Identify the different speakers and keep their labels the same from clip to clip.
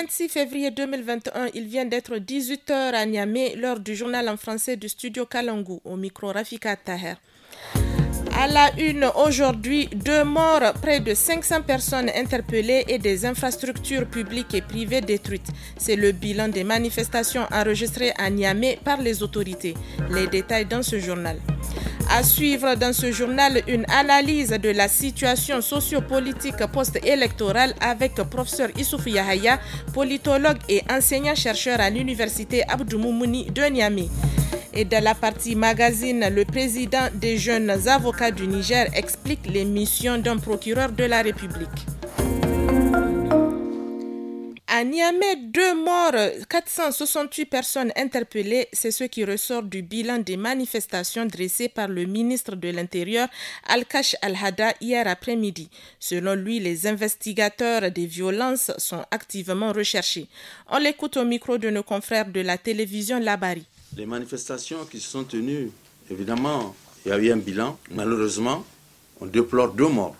Speaker 1: 26 février 2021, il vient d'être 18h à Niamey, l'heure du journal en français du studio Kalangu, au micro Rafika Taher. À la une aujourd'hui, 2 morts, près de 500 personnes interpellées et des infrastructures publiques et privées détruites. C'est le bilan des manifestations enregistrées à Niamey par les autorités. Les détails dans ce journal. À suivre dans ce journal, une analyse de la situation sociopolitique post-électorale avec professeur Issoufou Yahaya, politologue et enseignant-chercheur à l'université Abdou Moumouni de Niamey. Et dans la partie magazine, le président des jeunes avocats du Niger explique les missions d'un procureur de la République. À Niamey, 2 morts, 468 personnes interpellées, c'est ce qui ressort du bilan des manifestations dressées par le ministre de l'Intérieur, Al-Kash Al-Hada, hier après-midi. Selon lui, les investigateurs des violences sont activement recherchés. On l'écoute au micro de nos confrères de la télévision Labari.
Speaker 2: Les manifestations qui se sont tenues, évidemment, il y a eu un bilan. Malheureusement, on déplore 2 morts.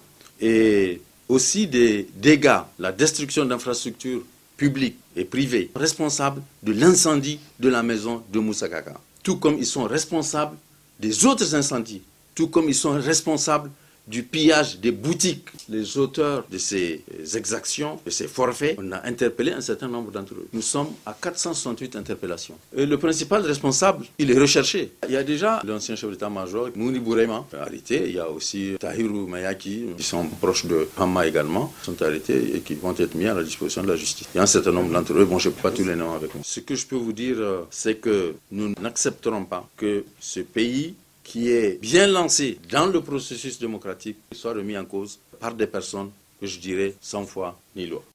Speaker 2: Et aussi des dégâts, la destruction d'infrastructures publics et privés, responsables de l'incendie de la maison de Moussa Kaka. Tout comme ils sont responsables des autres incendies, tout comme ils sont responsables du pillage des boutiques. Les auteurs de ces exactions, de ces forfaits, on a interpellé un certain nombre d'entre eux. Nous sommes à 468 interpellations. Et le principal responsable, il est recherché. Il y a déjà l'ancien chef d'état-major, Mouni Bourema, arrêté. Il y a aussi Tahirou Mayaki, qui sont proches de Hama également, sont arrêtés et qui vont être mis à la disposition de la justice. Il y a un certain nombre d'entre eux, je ne peux pas tous les noms avec moi. Ce que je peux vous dire, c'est que nous n'accepterons pas que ce pays qui est bien lancé dans le processus démocratique soit remis en cause par des personnes que je dirais sans foi ni loi.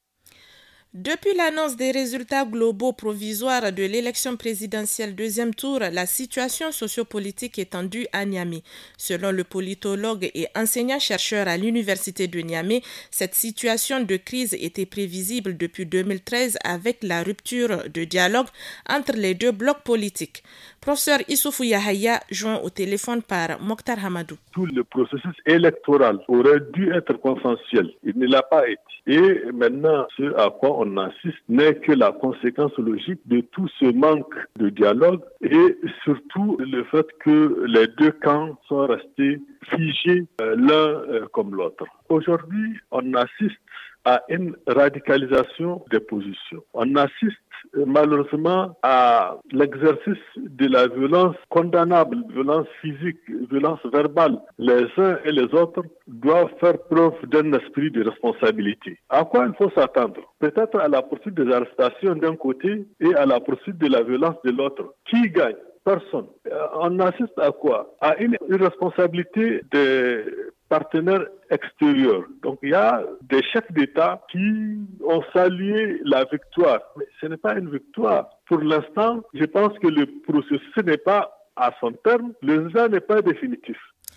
Speaker 1: Depuis l'annonce des résultats globaux provisoires de l'élection présidentielle deuxième tour, la situation sociopolitique est tendue à Niamey. Selon le politologue et enseignant-chercheur à l'université de Niamey, cette situation de crise était prévisible depuis 2013 avec la rupture de dialogue entre les deux blocs politiques. Professeur Issoufou Yahaya, joint au téléphone par Mokhtar Hamadou.
Speaker 3: Tout le processus électoral aurait dû être consensuel. Il ne l'a pas été. Et maintenant, ce à quoi on assiste n'est que la conséquence logique de tout ce manque de dialogue et surtout le fait que les deux camps sont restés figés l'un comme l'autre. Aujourd'hui, on assiste à une radicalisation des positions. On assiste malheureusement à l'exercice de la violence condamnable, violence physique, violence verbale. Les uns et les autres doivent faire preuve d'un esprit de responsabilité. À quoi il faut s'attendre? Peut-être à la poursuite des arrestations d'un côté et à la poursuite de la violence de l'autre. Qui gagne? Personne. On assiste à quoi? À une irresponsabilité des partenaires extérieurs. Donc il y a des chefs d'État qui ont salué la victoire. Mais ce n'est pas une victoire. Pour l'instant, je pense que le processus n'est pas à son terme. Le résultat n'est pas définitif.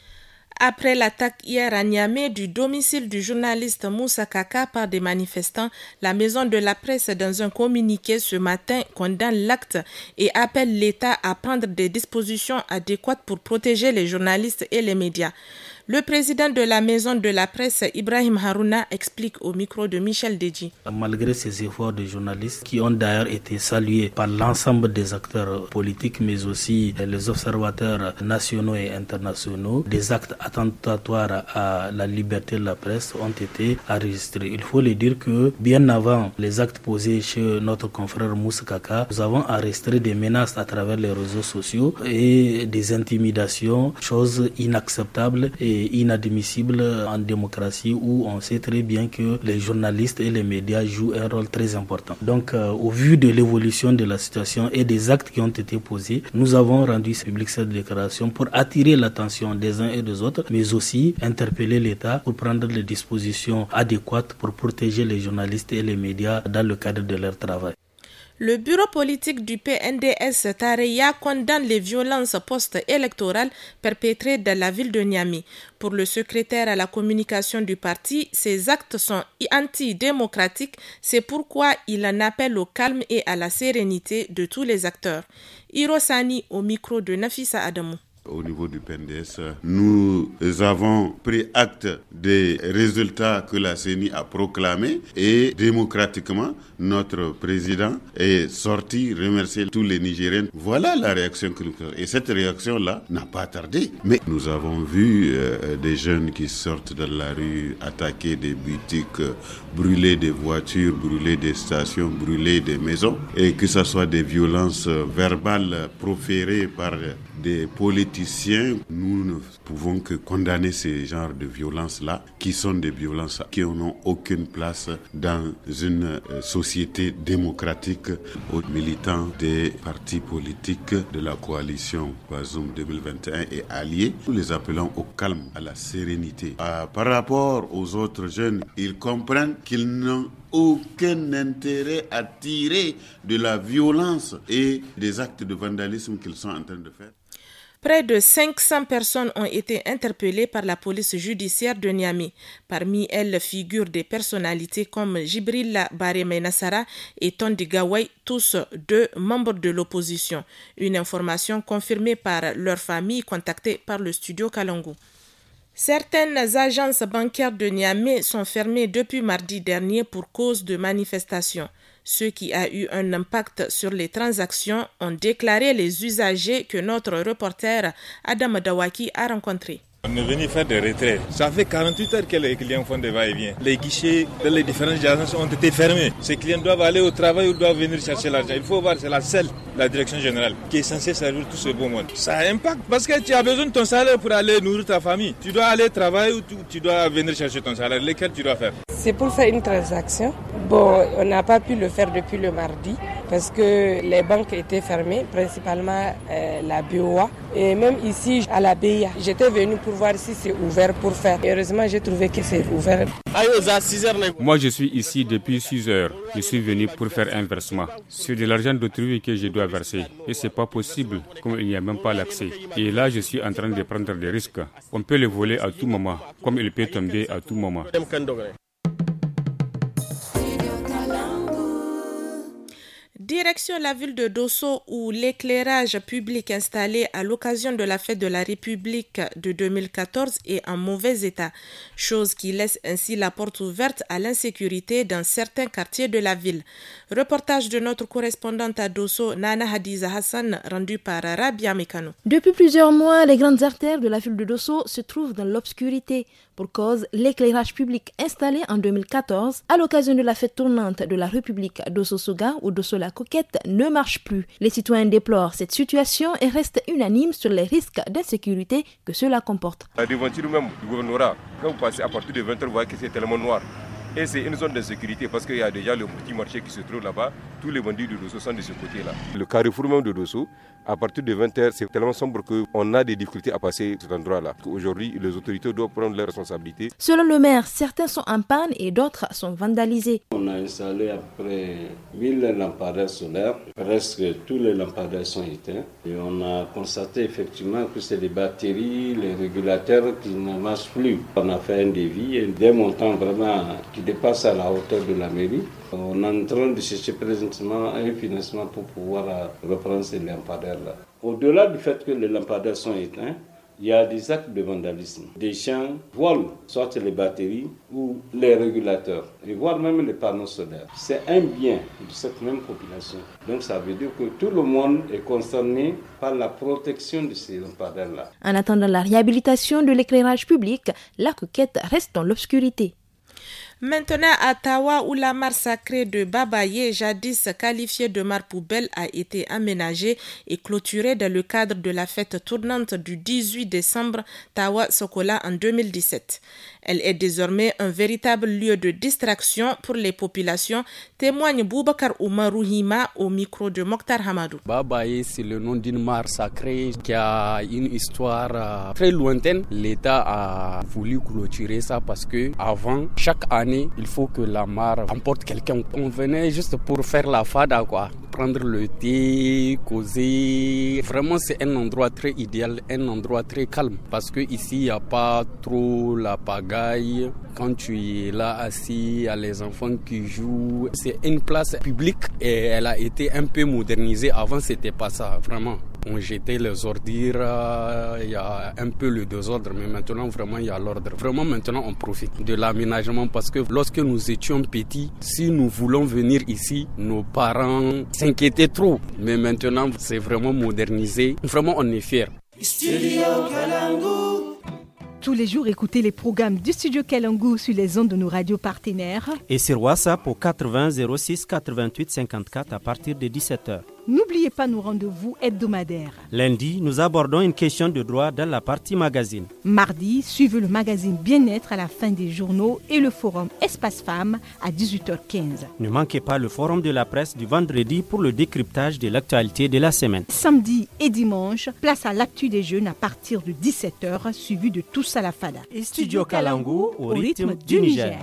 Speaker 1: Après l'attaque hier à Niamey du domicile du journaliste Moussa Kaka par des manifestants, la maison de la presse, dans un communiqué ce matin, condamne l'acte et appelle l'État à prendre des dispositions adéquates pour protéger les journalistes et les médias. Le président de la maison de la presse, Ibrahim Harouna, explique au micro de Michel Deji.
Speaker 4: Malgré ces efforts de journalistes qui ont d'ailleurs été salués par l'ensemble des acteurs politiques, mais aussi les observateurs nationaux et internationaux, des actes attentatoires à la liberté de la presse ont été enregistrés. Il faut le dire que bien avant les actes posés chez notre confrère Moussa Kaka, nous avons enregistré des menaces à travers les réseaux sociaux et des intimidations, choses inacceptables et inadmissible en démocratie où on sait très bien que les journalistes et les médias jouent un rôle très important. Donc, au vu de l'évolution de la situation et des actes qui ont été posés, nous avons rendu public cette déclaration pour attirer l'attention des uns et des autres, mais aussi interpeller l'État pour prendre les dispositions adéquates pour protéger les journalistes et les médias dans le cadre de leur travail.
Speaker 1: Le bureau politique du PNDS Tareya condamne les violences post-électorales perpétrées dans la ville de Niamey. Pour le secrétaire à la communication du parti, ces actes sont antidémocratiques. C'est pourquoi il en appelle au calme et à la sérénité de tous les acteurs. Hirosani au micro de Nafissa Adamou.
Speaker 5: Au niveau du PNDS, nous avons pris acte des résultats que la CENI a proclamés et démocratiquement, notre président est sorti remercier tous les Nigériens. Voilà la réaction que nous faisons. Et cette réaction-là n'a pas tardé. Mais nous avons vu des jeunes qui sortent de la rue, attaquer des boutiques, brûler des voitures, brûler des stations, brûler des maisons. Et que ce soit des violences verbales proférées par des politiciens, nous ne pouvons que condamner ces genres de violences-là, qui sont des violences qui n'ont aucune place dans une société démocratique. Aux militants des partis politiques de la coalition Bazoum 2021 et alliés, nous les appelons au calme, à la sérénité. Par rapport aux autres jeunes, ils comprennent qu'ils n'ont aucun intérêt à tirer de la violence et des actes de vandalisme qu'ils sont en train de faire.
Speaker 1: Près de 500 personnes ont été interpellées par la police judiciaire de Niamey. Parmi elles figurent des personnalités comme Jibril Baremé Nassara et Tondi Gawai, tous deux membres de l'opposition. Une information confirmée par leur famille contactée par le studio Kalangu. Certaines agences bancaires de Niamey sont fermées depuis mardi dernier pour cause de manifestations. Ce qui a eu un impact sur les transactions ont déclaré les usagers que notre reporter Adam Dawaki a rencontrés.
Speaker 6: On est venu faire des retraits. Ça fait 48 heures que les clients font des va-et-vient. Les guichets dans les différentes agences ont été fermés. Ces clients doivent aller au travail ou doivent venir chercher l'argent. Il faut voir, c'est la direction générale, qui est censée servir tout ce beau monde. Ça impacte parce que tu as besoin de ton salaire pour aller nourrir ta famille. Tu dois aller travailler ou tu dois venir chercher ton salaire. Lesquels tu dois faire?
Speaker 7: C'est pour faire une transaction. Bon, on n'a pas pu le faire depuis le mardi parce que les banques étaient fermées, principalement la BOA. Et même ici, à la BIA, j'étais venu pour voir si c'est ouvert pour faire. Et heureusement, j'ai trouvé que c'est ouvert.
Speaker 8: Moi, je suis ici depuis 6 heures. Je suis venu pour faire un versement. C'est de l'argent d'autrui que je dois verser. Et c'est pas possible, comme il n'y a même pas l'accès. Et là, je suis en train de prendre des risques. On peut le voler à tout moment, comme il peut tomber à tout moment.
Speaker 1: Direction la ville de Dosso où l'éclairage public installé à l'occasion de la fête de la République de 2014 est en mauvais état, chose qui laisse ainsi la porte ouverte à l'insécurité dans certains quartiers de la ville. Reportage de notre correspondante à Dosso, Nana Hadiza Hassan, rendu par Rabia Mekano.
Speaker 9: Depuis plusieurs mois, les grandes artères de la ville de Dosso se trouvent dans l'obscurité. Pour cause, l'éclairage public installé en 2014 à l'occasion de la fête tournante de la République d'Osso-Soga ou d'Osso-la-Coquette ne marche plus. Les citoyens déplorent cette situation et restent unanimes sur les risques d'insécurité que cela comporte.
Speaker 10: La devanture même du gouvernorat, quand vous passez à partir de 20h, vous voyez que c'est tellement noir. Et c'est une zone de sécurité parce qu'il y a déjà le petit marché qui se trouve là-bas. Tous les bandits de Dosso sont de ce côté-là. Le carrefour même de Dosso, à partir de 20h, c'est tellement sombre qu'on a des difficultés à passer cet endroit-là. Aujourd'hui, les autorités doivent prendre leurs responsabilités.
Speaker 9: Selon le maire, certains sont en panne et d'autres sont vandalisés.
Speaker 11: On a installé à peu près 1000 lampadaires solaires. Presque tous les lampadaires sont éteints. Et on a constaté effectivement que c'est les batteries, les régulateurs qui ne marchent plus. On a fait un devis et des montants vraiment qui dépassent à la hauteur de la mairie. On est en train de chercher présentement un financement pour pouvoir reprendre ces lampadaires-là. Au-delà du fait que les lampadaires sont éteints, il y a des actes de vandalisme. Des gens volent soit les batteries ou les régulateurs, et voire même les panneaux solaires. C'est un bien de cette même population. Donc ça veut dire que tout le monde est concerné par la protection de ces lampadaires-là.
Speaker 9: En attendant la réhabilitation de l'éclairage public, la Coquette reste dans l'obscurité.
Speaker 1: Maintenant, à Tawa, où la mare sacrée de Babaye, jadis qualifiée de mare poubelle, a été aménagée et clôturée dans le cadre de la fête tournante du 18 décembre Tawa Sokola en 2017. Elle est désormais un véritable lieu de distraction pour les populations, témoigne Boubacar Oumarou Hima au micro de Mokhtar Hamadou.
Speaker 12: Babaye, c'est le nom d'une mare sacrée qui a une histoire très lointaine. L'État a voulu clôturer ça parce que avant, chaque année, il faut que la mare emporte quelqu'un. On venait juste pour faire la fada, quoi. Prendre le thé, causer. Vraiment, c'est un endroit très idéal, un endroit très calme. Parce que ici, il n'y a pas trop la pagaille. Quand tu es là assis, il y a les enfants qui jouent. C'est une place publique et elle a été un peu modernisée. Avant, c'était pas ça, vraiment. On jetait les ordures, il y a un peu le désordre, mais maintenant vraiment il y a l'ordre. Vraiment maintenant on profite de l'aménagement parce que lorsque nous étions petits, si nous voulons venir ici, nos parents s'inquiétaient trop. Mais maintenant c'est vraiment modernisé. Vraiment on est fiers.
Speaker 13: Tous les jours, écoutez les programmes du Studio Kalangu sur les ondes de nos radios partenaires.
Speaker 14: Et sur WhatsApp au 80 06 88 54 à partir de 17h.
Speaker 13: N'oubliez pas nos rendez-vous hebdomadaires.
Speaker 14: Lundi, nous abordons une question de droit dans la partie magazine.
Speaker 13: Mardi, suivez le magazine Bien-être à la fin des journaux et le forum Espace Femmes à 18h15.
Speaker 14: Ne manquez pas le forum de la presse du vendredi pour le décryptage de l'actualité de la semaine.
Speaker 13: Samedi et dimanche, place à l'actu des jeunes à partir de 17h, suivi de Tous à la Fada.
Speaker 14: Et Studio Kalangu au rythme du Niger.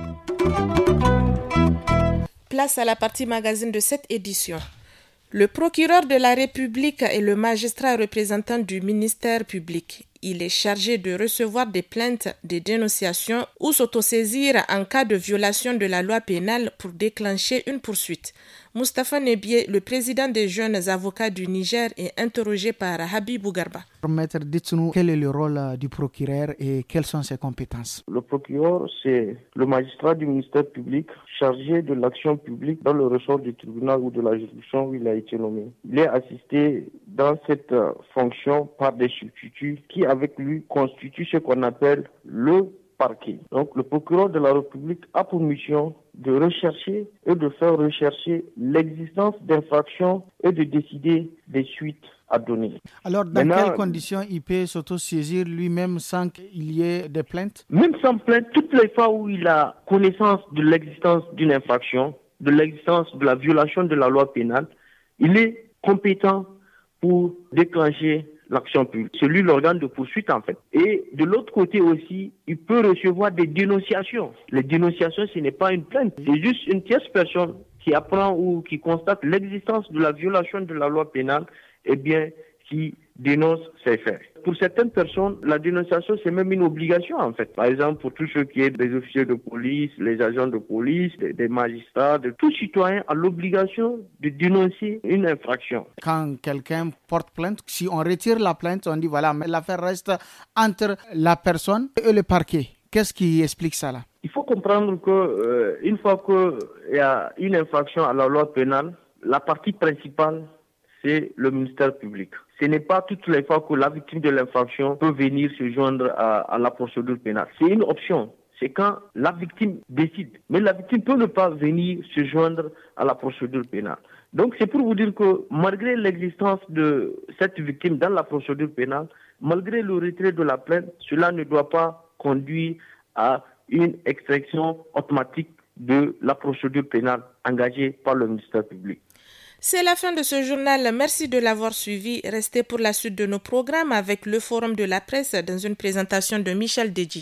Speaker 1: Place à la partie magazine de cette édition. Le procureur de la République est le magistrat représentant du ministère public. Il est chargé de recevoir des plaintes, des dénonciations ou s'autosaisir en cas de violation de la loi pénale pour déclencher une poursuite. Moustapha Nebié, le président des jeunes avocats du Niger, est interrogé par Habibou Garba.
Speaker 15: Maître, dites-nous quel est le rôle du procureur et quelles sont ses compétences.
Speaker 16: Le procureur, c'est le magistrat du ministère public chargé de l'action publique dans le ressort du tribunal ou de la juridiction où il a été nommé. Il est assisté dans cette fonction par des substituts qui, avec lui, constituent ce qu'on appelle le parquet. Donc, le procureur de la République a pour mission de rechercher et de faire rechercher l'existence d'infractions et de décider des suites à donner.
Speaker 15: Alors, dans quelles conditions il peut s'autosaisir lui-même sans qu'il y ait des plaintes?
Speaker 16: Même sans plainte, toutes les fois où il a connaissance de l'existence d'une infraction, de l'existence de la violation de la loi pénale, il est compétent pour déclencher l'action publique. C'est lui l'organe de poursuite en fait. Et de l'autre côté aussi, il peut recevoir des dénonciations. Les dénonciations, ce n'est pas une plainte. C'est juste une tierce personne qui apprend ou qui constate l'existence de la violation de la loi pénale, eh bien, qui dénonce ces faits. Pour certaines personnes, la dénonciation, c'est même une obligation en fait. Par exemple, pour tous ceux qui sont des officiers de police, les agents de police, des magistrats, de tout citoyen a l'obligation de dénoncer une infraction.
Speaker 15: Quand quelqu'un porte plainte, si on retire la plainte, on dit voilà, mais l'affaire reste entre la personne et le parquet. Qu'est-ce qui explique ça là?
Speaker 16: Il faut comprendre que une fois qu'il y a une infraction à la loi pénale, la partie principale, c'est le ministère public. Ce n'est pas toutes les fois que la victime de l'infraction peut venir se joindre à la procédure pénale. C'est une option. C'est quand la victime décide. Mais la victime peut ne pas venir se joindre à la procédure pénale. Donc c'est pour vous dire que malgré l'existence de cette victime dans la procédure pénale, malgré le retrait de la plainte, cela ne doit pas conduire à une extraction automatique de la procédure pénale engagée par le ministère public.
Speaker 1: C'est la fin de ce journal. Merci de l'avoir suivi. Restez pour la suite de nos programmes avec le Forum de la presse dans une présentation de Michel Deji.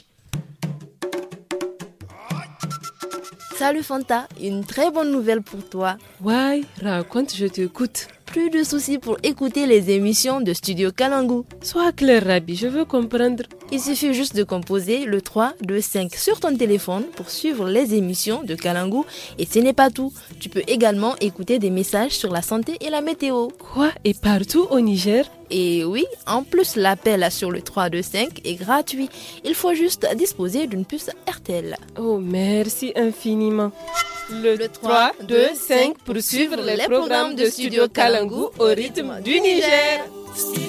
Speaker 9: Salut Fanta, une très bonne nouvelle pour toi.
Speaker 17: Ouais, raconte, je t'écoute.
Speaker 9: Plus de soucis pour écouter les émissions de Studio Kalangu.
Speaker 17: Sois clair, Rabi, je veux comprendre.
Speaker 9: Il suffit juste de composer le 325 sur ton téléphone pour suivre les émissions de Kalangu. Et ce n'est pas tout. Tu peux également écouter des messages sur la santé et la météo.
Speaker 17: Quoi? Et partout au Niger?
Speaker 9: Et oui, en plus l'appel sur le 325 est gratuit. Il faut juste disposer d'une puce RTL.
Speaker 17: Oh, merci infiniment. Le 3, 2, 5 pour suivre les programmes de Studio Kalangu au rythme du Niger.